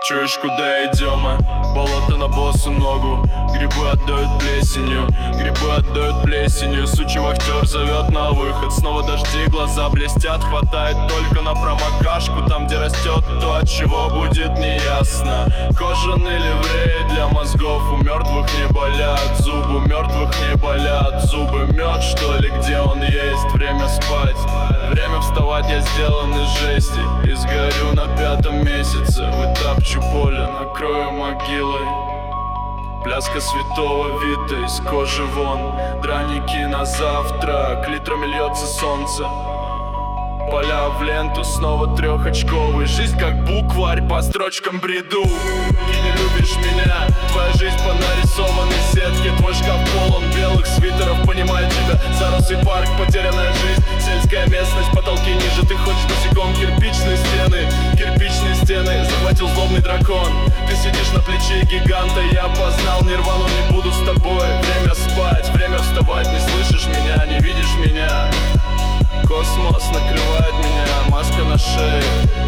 Чуешь, куда идем мы? Болото на босу ногу. Грибы отдают плесенью, грибы отдают плесенью. Сучий вахтер зовет на выход. Снова дожди, глаза блестят. Хватает только на промокашку. Там, где растет то, от чего будет неясно. Кожаный ливрей для мозгов. У мертвых не болят зубы, у мертвых не болят зубы. Мед, что ли, где он есть? Время спать, время вставать. Я сделан из жести и сгорю на 5-м месяце. Вытапчу поле, накрою могилой. Пляска святого Вита из кожи вон. Драники на завтрак, литрами льется солнце. Поля в ленту, снова трехочковый. Жизнь как букварь, по строчкам бреду. Ты не любишь меня, твоя жизнь по нарисованной сетке. Твой шкаф полон белых свитеров, понимаю тебя. Заросший парк, потерянная жизнь. Сельская местность, потолки ниже. Ты ходишь босиком, кирпичные стены захватил злобный дракон. Ты сидишь на плече гиганта. Я познал нирвану, не буду с тобой. Время спать, время вставать. Не слышишь меня, не видишь меня. Космос накрывает меня, маска на шее.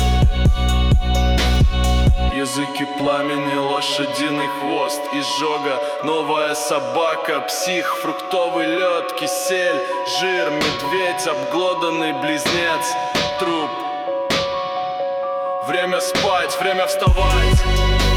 Языки пламени, лошадиный хвост, изжога, новая собака, псих, фруктовый лед, кисель, жир, медведь, обглоданный близнец, труп. Время спать, время вставать.